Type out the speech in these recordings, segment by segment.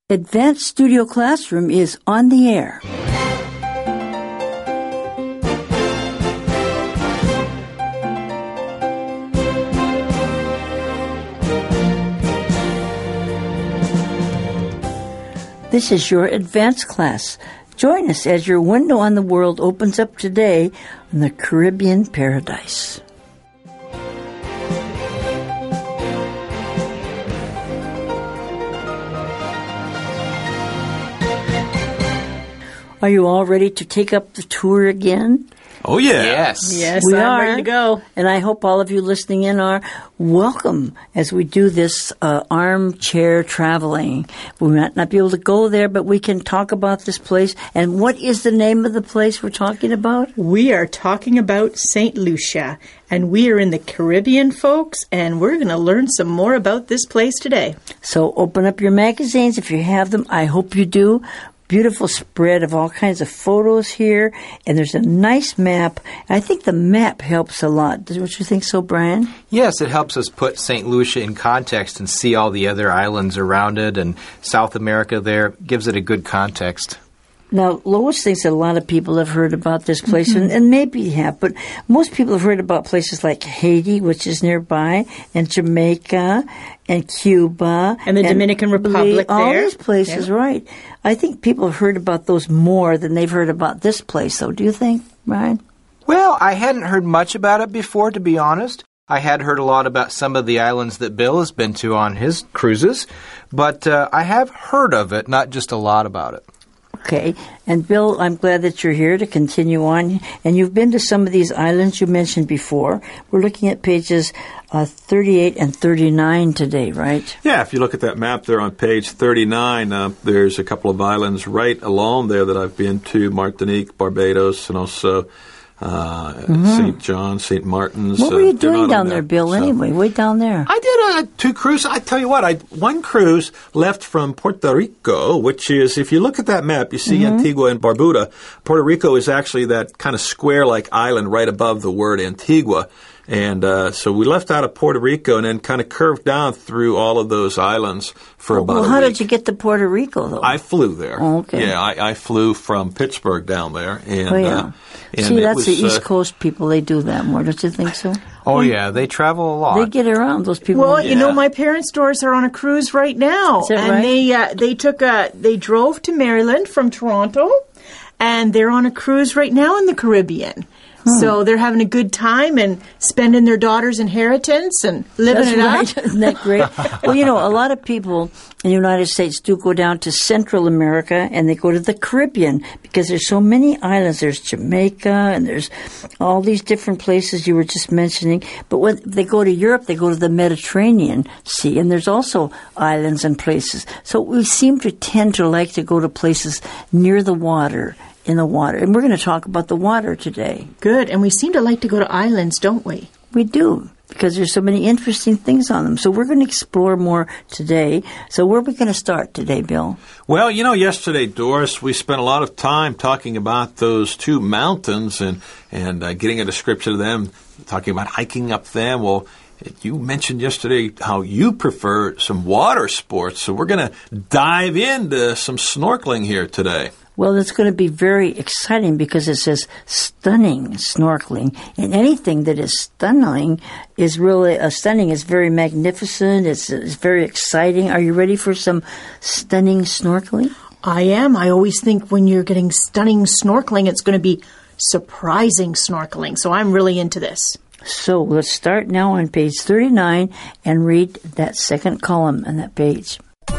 Advanced Studio Classroom is on the air. This is your advanced class. Join us as your window on the world opens up today in the Caribbean paradise. Are you all ready to take up the tour again? Oh, yeah. Yes, we I'm are ready to go. And I hope all of you listening in are welcome as we do this armchair traveling. We might not be able to go there, but we can talk about this place. And what is the name of the place we're talking about? We are talking about St. Lucia, and we are in the Caribbean, folks, and we're going to learn some more about this place today. So open up your magazines if you have them. I hope you do. Beautiful spread of all kinds of photos here, and there's a nice map. I think the map helps a lot. Don't you think so, Brian? Yes, it helps us put St. Lucia in context and see all the other islands around it, and South America there gives it a good context. Now, Lois thinks that a lot of people have heard about this place, and maybe have, but most people have heard about places like Haiti, which is nearby, and Jamaica, and Cuba. And the Dominican Republic all there. these places, right. I think people have heard about those more than they've heard about this place, though. Do you think, Brian? Well, I hadn't heard much about it before, to be honest. I had heard a lot about some of the islands that Bill has been to on his cruises, but I have heard of it, not just a lot about it. Okay. And Bill, I'm glad that you're here to continue on. And you've been to some of these islands you mentioned before. We're looking at pages 38 and 39 today, right? Yeah, if you look at that map there on page 39, there's a couple of islands right along there that I've been to, Martinique, Barbados, and also St. John, St. Martin's. What were you doing down there, Bill, anyway, way down there? I did 2 cruises. I tell you what, one cruise left from Puerto Rico, which is, if you look at that map, you see Antigua and Barbuda. Puerto Rico is actually that kind of square-like island right above the word Antigua. And so we left out of Puerto Rico and then kind of curved down through all of those islands for about a week. Well, how did you get to Puerto Rico, though? I flew there. Oh, okay. Yeah, I flew from Pittsburgh down there. And, and see, that's the East Coast people. They do that more. Don't you think so? Oh, yeah. They travel a lot. They get around, those people. Well, you know, my parents' daughters are on a cruise right now. Is that and right? they drove to Maryland from Toronto, and they're on a cruise right now in the Caribbean. So they're having a good time and spending their daughter's inheritance and living it up. Isn't that great? Well, you know, a lot of people in the United States do go down to Central America and they go to the Caribbean because there's so many islands. There's Jamaica and there's all these different places you were just mentioning. But when they go to Europe, they go to the Mediterranean Sea, and there's also islands and places. So we seem to tend to like to go to places near the water. In the water. And we're going to talk about the water today. Good. And we seem to like to go to islands, don't we? We do, because there's so many interesting things on them. So we're going to explore more today. So where are we going to start today, Bill? Well, you know, yesterday, Doris, we spent a lot of time talking about those 2 mountains and getting a description of them, talking about hiking up them. Well, you mentioned yesterday how you prefer some water sports. So we're going to dive into some snorkeling here today. Well, it's going to be very exciting because it says stunning snorkeling. And anything that is stunning is really, stunning is very magnificent. It's very exciting. Are you ready for some stunning snorkeling? I am. I always think when you're getting stunning snorkeling, it's going to be surprising snorkeling. So I'm really into this. So let's start now on page 39 and read that second column on that page.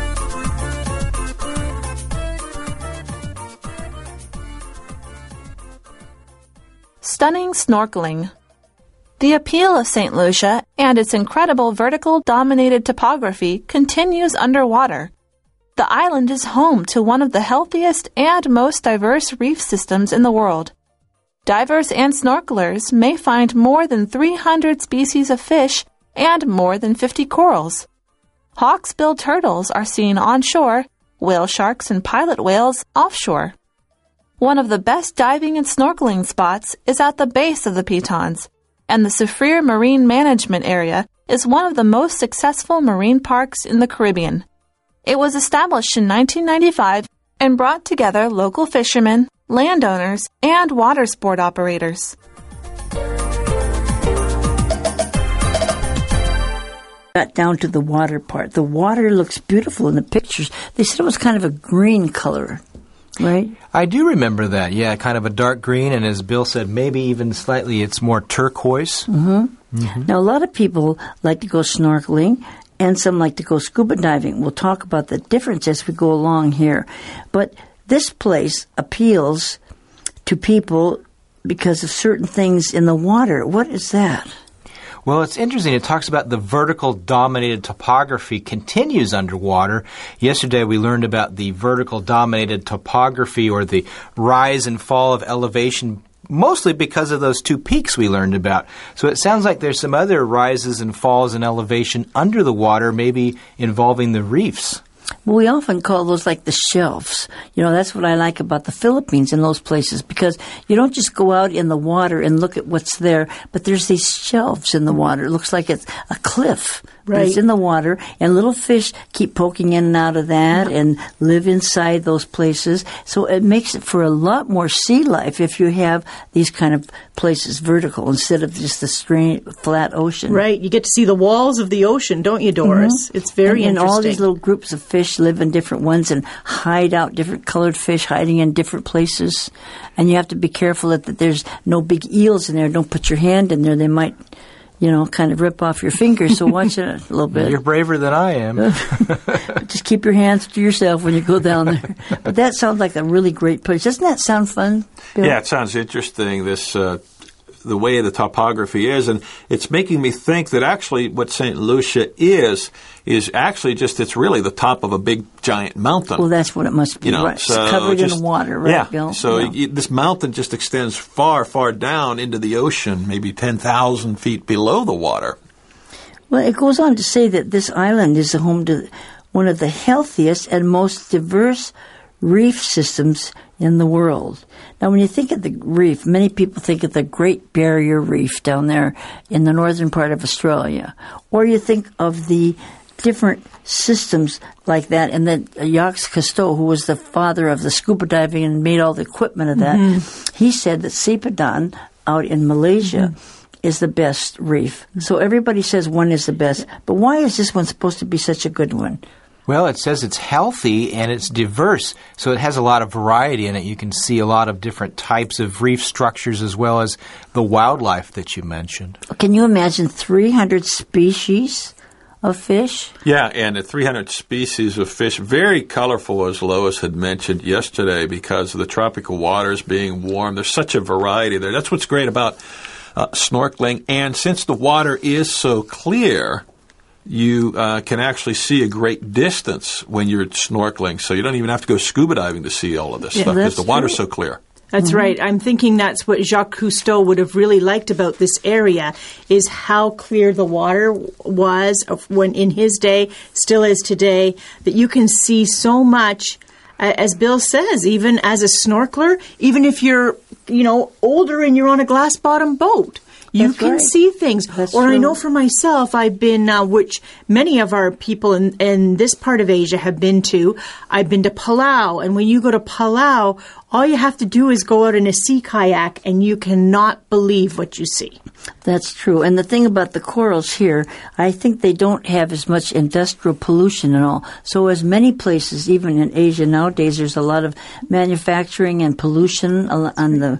Stunning snorkeling. The appeal of St. Lucia and its incredible vertical dominated topography continues underwater. The island is home to one of the healthiest and most diverse reef systems in the world. Divers and snorkelers may find more than 300 species of fish and more than 50 corals. Hawksbill turtles are seen onshore, whale sharks and pilot whales offshore. One of the best diving and snorkeling spots is at the base of the Pitons, and the Soufriere Marine Management Area is one of the most successful marine parks in the Caribbean. It was established in 1995 and brought together local fishermen, landowners, and water sport operators. Got down to the water part. The water looks beautiful in the pictures. They said it was kind of a green color, right? I do remember that. Yeah, kind of a dark green, and as Bill said, maybe even slightly it's more turquoise. Now, a lot of people like to go snorkeling, and some like to go scuba diving. We'll talk about the difference as we go along here. But this place appeals to people because of certain things in the water. What is that? Well, it's interesting. It talks about the vertical dominated topography continues underwater. Yesterday we learned about the vertical dominated topography, or the rise and fall of elevation, mostly because of those two peaks we learned about. So it sounds like there's some other rises and falls in elevation under the water, maybe involving the reefs. Well, we often call those like the shelves. You know, that's what I like about the Philippines and those places, because you don't just go out in the water and look at what's there, but there's these shelves in the water. It looks like it's a cliff. But it's in the water, and little fish keep poking in and out of that and live inside those places. So it makes it for a lot more sea life if you have these kind of places vertical instead of just the straight, flat ocean. Right. You get to see the walls of the ocean, don't you, Doris? It's very interesting. And all these little groups of fish live in different ones and hide out, different colored fish hiding in different places. And you have to be careful that there's no big eels in there. Don't put your hand in there. They might, you know, kind of rip off your fingers, so watch it a little bit. You're braver than I am. Just keep your hands to yourself when you go down there. But that sounds like a really great place. Doesn't that sound fun, Bill? Yeah, it sounds interesting, this the way the topography is, and it's making me think that actually what St. Lucia is actually just, it's really the top of a big giant mountain. Well, that's what it must be, right? So it's covered in water, right, yeah, Bill? So yeah. This mountain just extends far, far down into the ocean, maybe 10,000 feet below the water. Well, it goes on to say that this island is the home to one of the healthiest and most diverse reef systems in the world. Now, when you think of the reef, many people think of the Great Barrier Reef down there in the northern part of Australia. Or you think of the different systems like that. And then Jacques Cousteau, who was the father of the scuba diving and made all the equipment of that, he said that Sipadan out in Malaysia is the best reef. So everybody says one is the best. But why is this one supposed to be such a good one? Well, it says it's healthy and it's diverse, so it has a lot of variety in it. You can see a lot of different types of reef structures as well as the wildlife that you mentioned. Can you imagine 300 species of fish? Yeah, and 300 species of fish, very colorful, as Lois had mentioned yesterday, because of the tropical waters being warm. There's such a variety there. That's what's great about snorkeling. And since the water is so clear, you can actually see a great distance when you're snorkeling, so you don't even have to go scuba diving to see all of this stuff because the water's so clear. That's right. I'm thinking that's what Jacques Cousteau would have really liked about this area, is how clear the water was when in his day, still is today, that you can see so much. As Bill says, even as a snorkeler, even if you're, older and you're on a glass-bottom boat, you can see things. That's or true. I know for myself, I've been, which many of our people in this part of Asia have been to, I've been to Palau. And when you go to Palau, all you have to do is go out in a sea kayak and you cannot believe what you see. That's true. And the thing about the corals here, I think they don't have as much industrial pollution and all. So as many places, even in Asia nowadays, there's a lot of manufacturing and pollution on the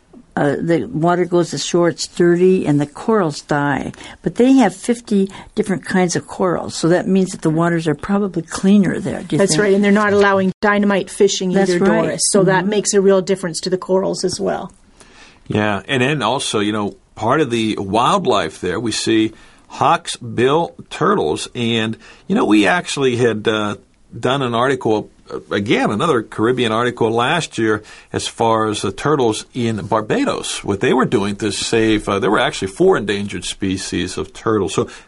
water goes ashore, it's dirty, and the corals die. But they have 50 different kinds of corals, so that means that the waters are probably cleaner there. That's right, and they're not allowing dynamite fishing either, right. Doris. So that makes a real difference to the corals as well. Yeah, and then also, part of the wildlife there, we see hawksbill turtles, and, we actually had done an article, again, another Caribbean article last year as far as the turtles in Barbados, what they were doing to save, there were actually 4 endangered species of turtles. So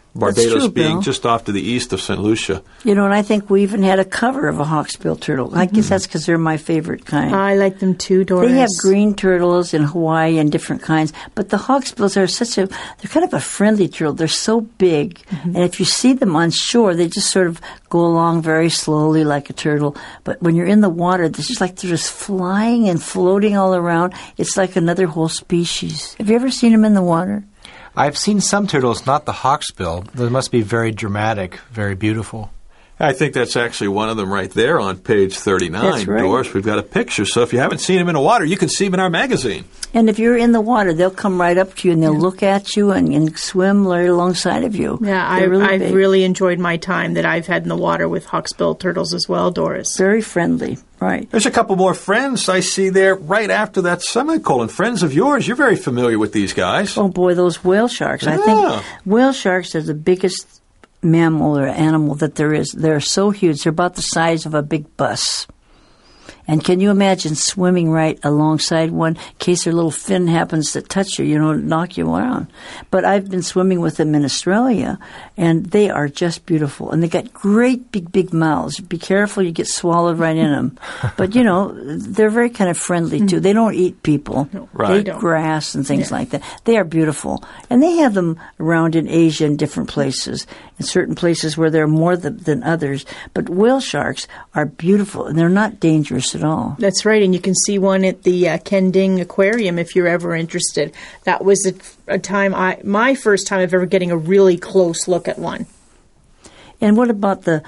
Barbados true, being Bill. just off to the east of St. Lucia. You know, and I think we even had a cover of a hawksbill turtle. I guess that's because they're my favorite kind. I like them too, Doris. They have green turtles in Hawaii and different kinds, but the hawksbills are they're kind of a friendly turtle. They're so big, and if you see them on shore, they just sort of go along very slowly like a turtle. But when you're in the water, it's just like they're just flying and floating all around. It's like another whole species. Have you ever seen them in the water? I've seen some turtles, not the hawksbill. They must be very dramatic, very beautiful. I think that's actually one of them right there on page 39, That's right. Doris. We've got a picture. So if you haven't seen them in the water, you can see them in our magazine. And if you're in the water, they'll come right up to you and they'll look at you and swim right alongside of you. Yeah, I've really enjoyed my time that I've had in the water with hawksbill turtles as well, Doris. Very friendly, right. There's a couple more friends I see there right after that semicolon. Friends of yours. You're very familiar with these guys. Oh, boy, those whale sharks. I Yeah. think whale sharks are the biggest mammal or animal that there is. They're so huge. They're about the size of a big bus. And can you imagine swimming right alongside one in case their little fin happens to touch you, knock you around? But I've been swimming with them in Australia, and they are just beautiful. And they got great big mouths. Be careful, you get swallowed right in them. But, they're very kind of friendly, too. They don't eat people. Right. They eat grass and things like that. They are beautiful. And they have them around in Asia and different places, in certain places where there are more than others. But whale sharks are beautiful, and they're not dangerous at all. That's right, and you can see one at the Kending Aquarium if you're ever interested. That was a time, my first time of ever getting a really close look at one. And what about the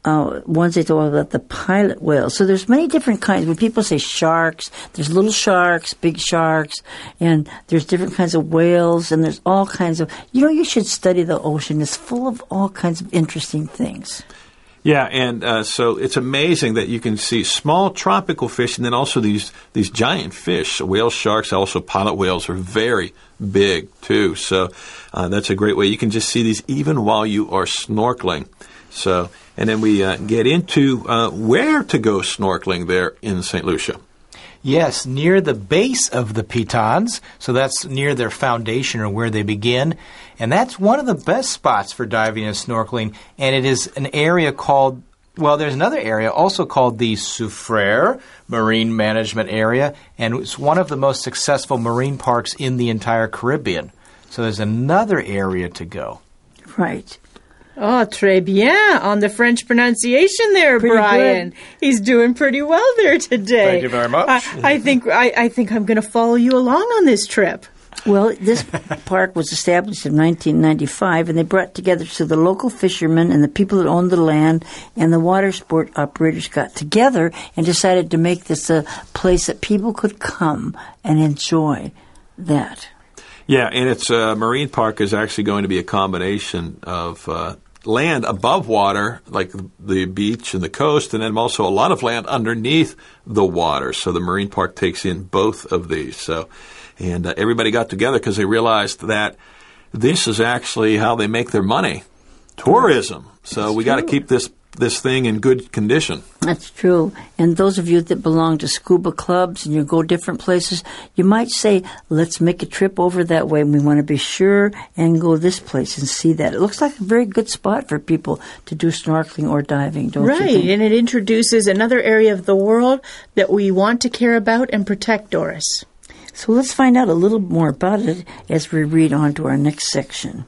ones they talk about, the pilot whales? So there's many different kinds. When people say sharks, there's little sharks, big sharks, and there's different kinds of whales, and there's all kinds of... you should study the ocean. It's full of all kinds of interesting things. Yeah, and so it's amazing that you can see small tropical fish and then also these giant fish. Whale sharks, also pilot whales are very big too. So that's a great way. You can just see these even while you are snorkeling. So, and then we get into where to go snorkeling there in St. Lucia. Yes, near the base of the Pitons, so that's near their foundation or where they begin. And that's one of the best spots for diving and snorkeling. And it is an area called, there's another area also called the Soufriere Marine Management Area. And it's one of the most successful marine parks in the entire Caribbean. So there's another area to go. Right. Oh, très bien on the French pronunciation there, Pretty Brian. good. He's doing pretty well there today. Thank you very much. I think I'm going to follow you along on this trip. Well, this park was established in 1995, and they brought together the local fishermen and the people that owned the land and the water sport operators got together and decided to make this a place that people could come and enjoy that. Yeah, and its marine park is actually going to be a combination of land above water, like the beach and the coast, and then also a lot of land underneath the water. So the marine park takes in both of these. So, and everybody got together because they realized that this is actually how they make their money, tourism. So we got to keep this thing in good condition. That's true. And those of you that belong to scuba clubs and you go different places, you might say, let's make a trip over that way. And we want to be sure and go this place and see that. It looks like a very good spot for people to do snorkeling or diving, don't you think? Right, and it introduces another area of the world that we want to care about and protect, Doris. So let's find out a little more about it as we read on to our next section.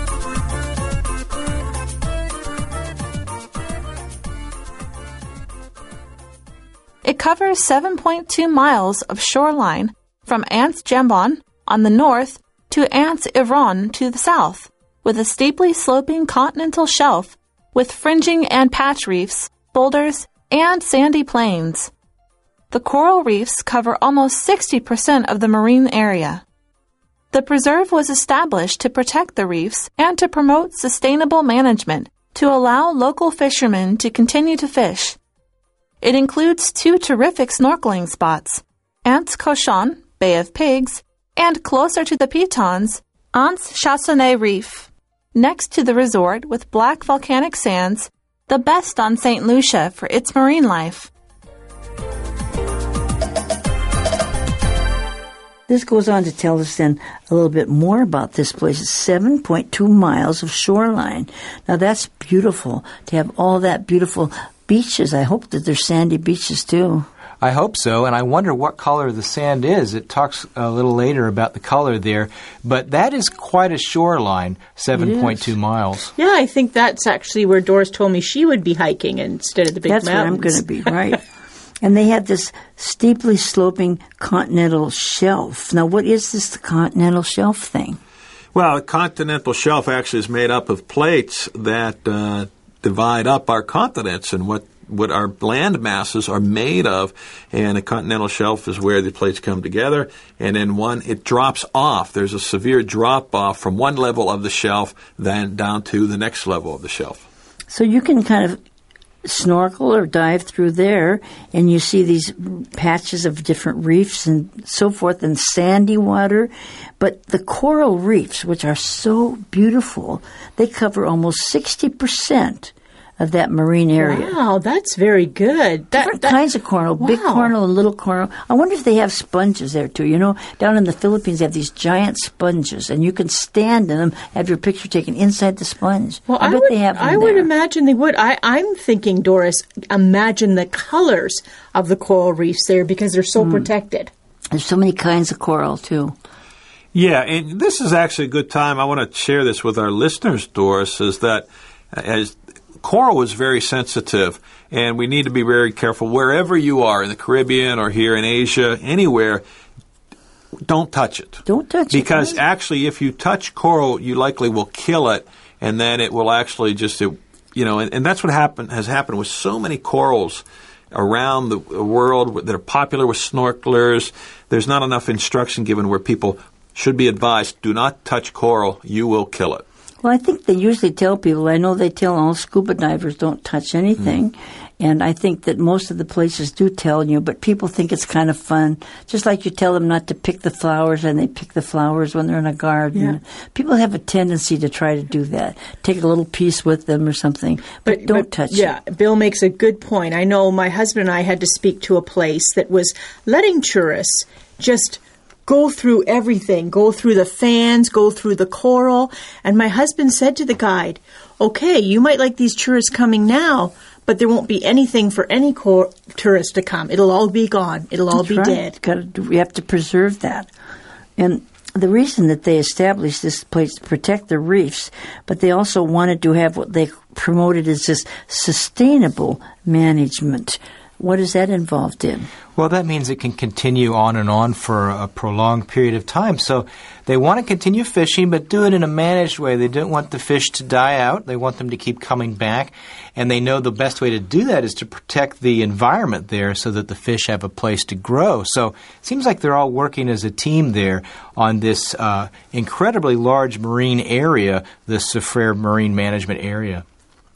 It covers 7.2 miles of shoreline from Anse Jambon on the north to Anse Yvron to the south, with a steeply sloping continental shelf with fringing and patch reefs, boulders, and sandy plains. The coral reefs cover almost 60% of the marine area. The preserve was established to protect the reefs and to promote sustainable management to allow local fishermen to continue to fish. It includes 2 terrific snorkeling spots, Anse Cochon, Bay of Pigs, and closer to the Pitons, Anse Chassonnet Reef. Next to the resort with black volcanic sands, the best on St. Lucia for its marine life. This goes on to tell us then a little bit more about this place. It's 7.2 miles of shoreline. Now that's beautiful to have all that beautiful beaches. I hope that there's sandy beaches too. I hope so, and I wonder what color the sand is. It talks a little later about the color there, but that is quite a shoreline, 7.2 miles. Yeah, I think that's actually where Doris told me she would be hiking instead of the big That's mountains. where I'm going to be, right. And they had this steeply sloping continental shelf. Now, what is this continental shelf thing? Well, the continental shelf actually is made up of plates that divide up our continents and what our land masses are made of. And a continental shelf is where the plates come together, and then it drops off. There's a severe drop-off from one level of the shelf then down to the next level of the shelf. So you can kind of snorkel or dive through there, and you see these patches of different reefs and so forth, and sandy water. But the coral reefs, which are so beautiful, they cover almost 60% of that marine area. Wow, that's very good. Different kinds of coral, big coral and little coral. I wonder if they have sponges there too. You know, down in the Philippines they have these giant sponges, and you can stand in them, have your picture taken inside the sponge. Well, I bet they have them I there. would imagine they would. I'm thinking, Doris, imagine the colors of the coral reefs there because they're so protected. There's so many kinds of coral too. Yeah, and this is actually a good time. I want to share this with our listeners, Doris, is that as coral is very sensitive, and we need to be very careful wherever you are, in the Caribbean or here in Asia, anywhere. Don't touch it. Don't touch it. Because actually, if you touch coral, you likely will kill it, and then it will actually just, and that's what has happened with so many corals around the world that are popular with snorkelers. There's not enough instruction given where people should be advised, do not touch coral, you will kill it. Well, I think they usually tell people, I know they tell all scuba divers don't touch anything, and I think that most of the places do tell you, but people think it's kind of fun. Just like you tell them not to pick the flowers, and they pick the flowers when they're in a garden. Yeah. People have a tendency to try to do that. Take a little piece with them or something, but don't touch it. Yeah, Bill makes a good point. I know my husband and I had to speak to a place that was letting tourists just go through everything, go through the fans, go through the coral. And my husband said to the guide, okay, you might like these tourists coming now, but there won't be anything for any tourists to come. It'll all be gone. It'll all be dead. We have to preserve that. And the reason that they established this place to protect the reefs, but they also wanted to have what they promoted as this sustainable management. What is that involved in? Well, that means it can continue on and on for a prolonged period of time. So they want to continue fishing, but do it in a managed way. They don't want the fish to die out. They want them to keep coming back. And they know the best way to do that is to protect the environment there so that the fish have a place to grow. So it seems like they're all working as a team there on this incredibly large marine area, the Soufriere Marine Management Area.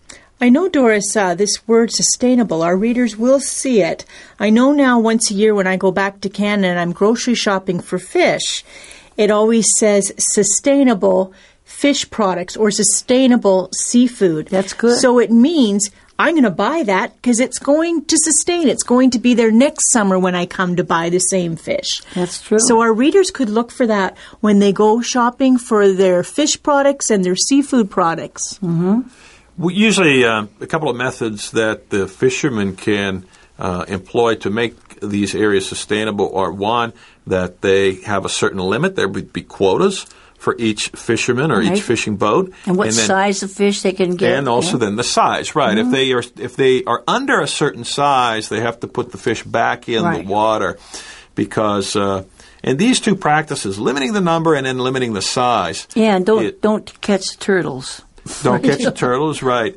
I know, Doris, this word sustainable, our readers will see it. I know now once a year when I go back to Canada and I'm grocery shopping for fish, it always says sustainable fish products or sustainable seafood. That's good. So it means I'm going to buy that because it's going to sustain. It's going to be there next summer when I come to buy the same fish. That's true. So our readers could look for that when they go shopping for their fish products and their seafood products. Mm-hmm. Usually, a couple of methods that the fishermen can employ to make these areas sustainable are, one, that they have a certain limit. There would be quotas for each fisherman or each fishing boat. And what size of fish they can get. And also then the size, right. Mm-hmm. If they are under a certain size, they have to put the fish back in the water because and these two practices, limiting the number and then limiting the size. Yeah, and don't catch turtles. Don't catch the turtles, right.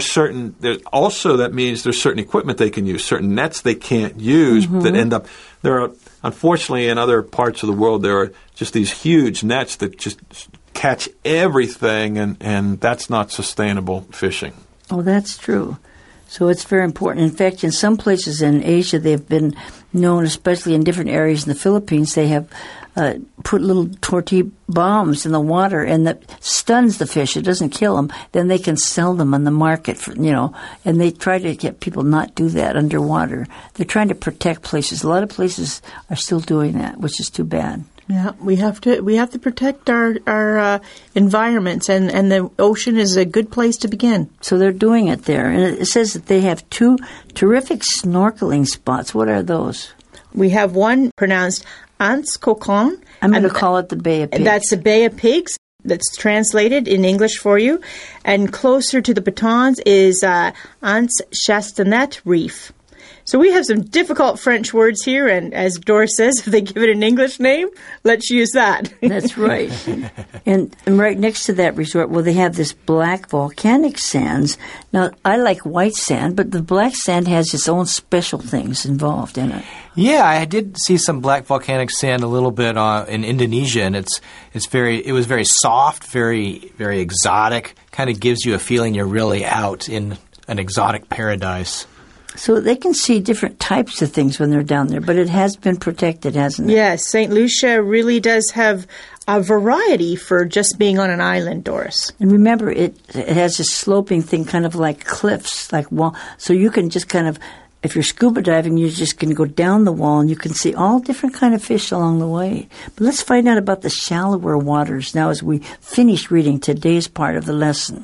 That means there's certain equipment they can use, certain nets they can't use that end up, unfortunately, in other parts of the world, there are just these huge nets that just catch everything, and that's not sustainable fishing. Oh, that's true. So it's very important. In fact, in some places in Asia, they've been known, especially in different areas in the Philippines, they have put little tortilla bombs in the water, and that stuns the fish. It doesn't kill them. Then they can sell them on the market, and they try to get people not do that underwater. They're trying to protect places. A lot of places are still doing that, which is too bad. Yeah, we have to protect our environments, and the ocean is a good place to begin. So they're doing it there. And it says that they have 2 terrific snorkeling spots. What are those? We have one pronounced Anse Coquin. I'm going to call it the Bay of Pigs. That's the Bay of Pigs. That's translated in English for you. And closer to the Batons is Anse Chastanet Reef. So we have some difficult French words here, and as Doris says, if they give it an English name, let's use that. That's right. And right next to that resort, well, they have this black volcanic sands. Now, I like white sand, but the black sand has its own special things involved in it. Yeah, I did see some black volcanic sand a little bit in Indonesia, and it was very soft, very very exotic. Kind of gives you a feeling you're really out in an exotic paradise. So they can see different types of things when they're down there, but it has been protected, hasn't it? Yes, St. Lucia really does have a variety for just being on an island, Doris. And remember, it has a sloping thing, kind of like cliffs, like wall. So you can just kind of, if you're scuba diving, you're just going to go down the wall, and you can see all different kind of fish along the way. But let's find out about the shallower waters now as we finish reading today's part of the lesson.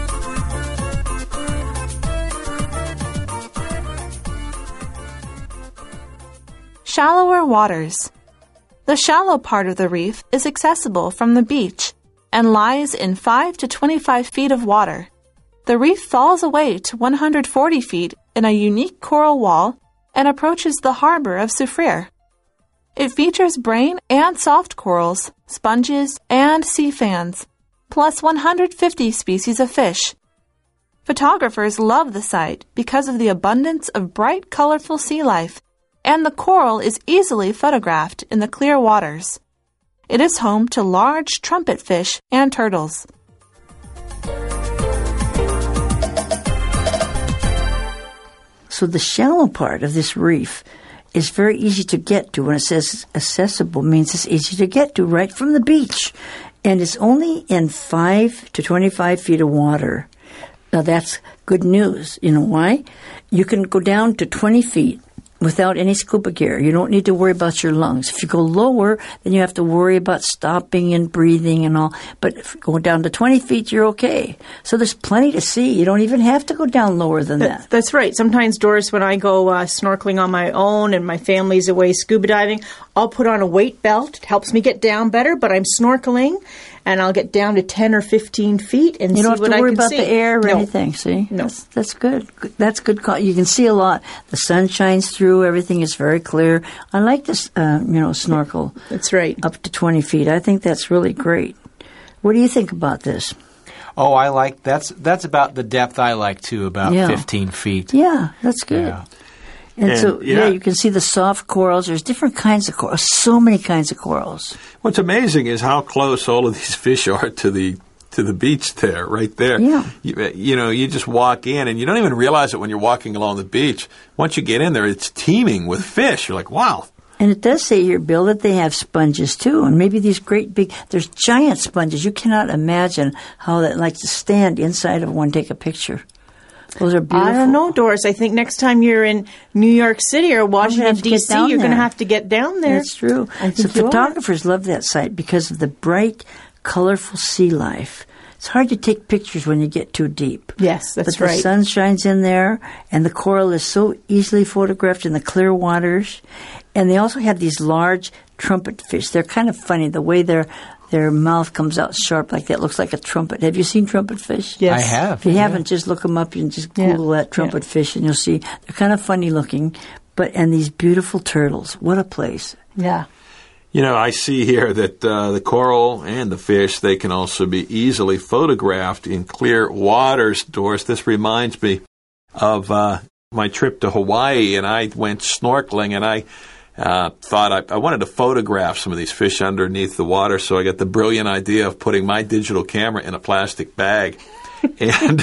Shallower waters. The shallow part of the reef is accessible from the beach and lies in 5 to 25 feet of water. The reef falls away to 140 feet in a unique coral wall and approaches the harbor of Soufriere. It features brain and soft corals, sponges, and sea fans, plus 150 species of fish. Photographers love the site because of the abundance of bright, colorful sea life, and the coral is easily photographed in the clear waters. It is home to large trumpet fish and turtles. So the shallow part of this reef is very easy to get to. When it says accessible, it means it's easy to get to right from the beach. And it's only in 5 to 25 feet of water. Now that's good news. You know why? You can go down to 20 feet without any scuba gear. You don't need to worry about your lungs. If you go lower, then you have to worry about stopping and breathing and all. But if you go down to 20 feet, you're okay. So there's plenty to see. You don't even have to go down lower than that. That's right. Sometimes, Doris, when I go snorkeling on my own and my family's away scuba diving, I'll put on a weight belt. It helps me get down better, but I'm snorkeling, and I'll get down to 10 or 15 feet and see what I can see. You don't have to worry about the air or anything, see? No. That's good. That's good. You can see a lot. The sun shines through. Everything is very clear. I like this, snorkel. That's right. Up to 20 feet. I think that's really great. What do you think about this? Oh, I like that's about the depth I like too, about 15 feet. Yeah, that's good. Yeah. And so, you can see the soft corals. There's different kinds of corals, so many kinds of corals. What's amazing is how close all of these fish are to the beach there, right there. Yeah. You just walk in, and you don't even realize it when you're walking along the beach. Once you get in there, it's teeming with fish. You're like, wow. And it does say here, Bill, that they have sponges, too. And maybe these there's giant sponges. You cannot imagine how that likes to stand inside of one, take a picture. Those are beautiful. I don't know, Doris. I think next time you're in New York City or Washington, D.C., you're going to have to get down there. That's true. So photographers love that site because of the bright, colorful sea life. It's hard to take pictures when you get too deep. Yes, that's right. But the sun shines in there, and the coral is so easily photographed in the clear waters. And they also have these large trumpet fish. They're kind of funny, the way their mouth comes out sharp like that. Looks like a trumpet. Have you seen trumpet fish? Yes. I have. If you haven't, just look them up. You can just Google that trumpet fish, and you'll see. They're kind of funny looking. And these beautiful turtles. What a place. Yeah. I see here that the coral and the fish, they can also be easily photographed in clear waters, Doris. This reminds me of my trip to Hawaii, and I went snorkeling, and I thought I wanted to photograph some of these fish underneath the water, so I got the brilliant idea of putting my digital camera in a plastic bag. And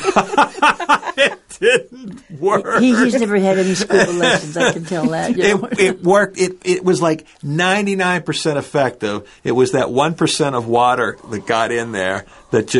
it didn't work. He's never had any scuba lessons, I can tell that. It worked. It was like 99% effective. It was that 1% of water that got in there that just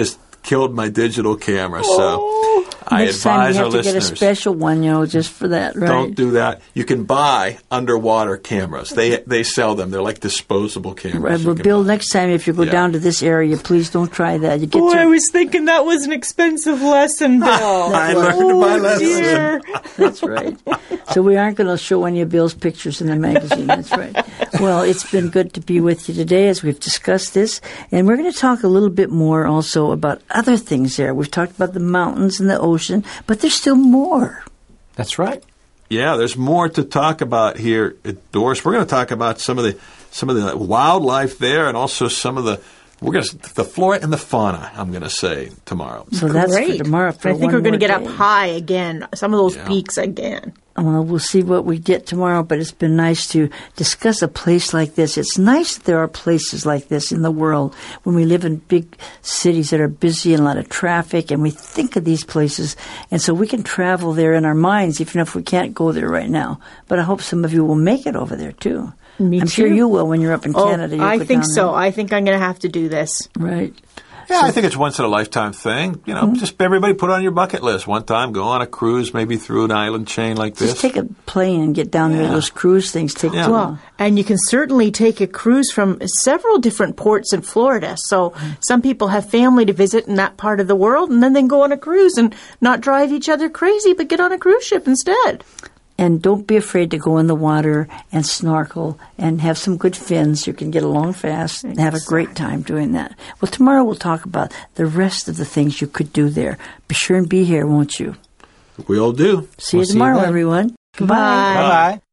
killed my digital camera. So I Next time advise you our have to get a listeners, special one, just for that, right? don't do that. You can buy underwater cameras. They sell them. They're like disposable cameras. Right, You well, can Bill, buy. next time if you go Yeah. down to this area, please don't try that. You get Oh, to- I was thinking that was an expensive lesson, Bill. I learned my lesson. Dear. That's right. So we aren't going to show any of Bill's pictures in the magazine. That's right. Well, it's been good to be with you today as we've discussed this. And we're going to talk a little bit more also about other things there. We've talked about the mountains and the ocean, but there's still more. That's right. Yeah, there's more to talk about here at Doris. We're going to talk about some of the wildlife there, and also the flora and the fauna. I'm going to say tomorrow. So that's Great. for tomorrow. For I think one we're going to more get up day. high again, some of those Yeah. peaks again. Well, we'll see what we get tomorrow, but it's been nice to discuss a place like this. It's nice that there are places like this in the world when we live in big cities that are busy and a lot of traffic, and we think of these places, and so we can travel there in our minds, even if we can't go there right now. But I hope some of you will make it over there, too. Me I'm sure too. you will when you're up in Canada. You'll I go think down so. I think I'm going to have to do this. there. Right. Yeah, I think it's once in a lifetime thing. You know, just everybody put it on your bucket list. One time, go on a cruise, maybe through an island chain like this. Just take a plane and get down there. Yeah. Those cruise things take Yeah. too Well, long. and you can certainly take a cruise from several different ports in Florida. So some people have family to visit in that part of the world, and then they go on a cruise and not drive each other crazy, but get on a cruise ship instead. And don't be afraid to go in the water and snorkel and have some good fins. You can get along fast and have a great time doing that. Well, tomorrow we'll talk about the rest of the things you could do there. Be sure and be here, won't you? We all do. See We'll you see you tomorrow, then. everyone. Goodbye. Bye. Bye-bye.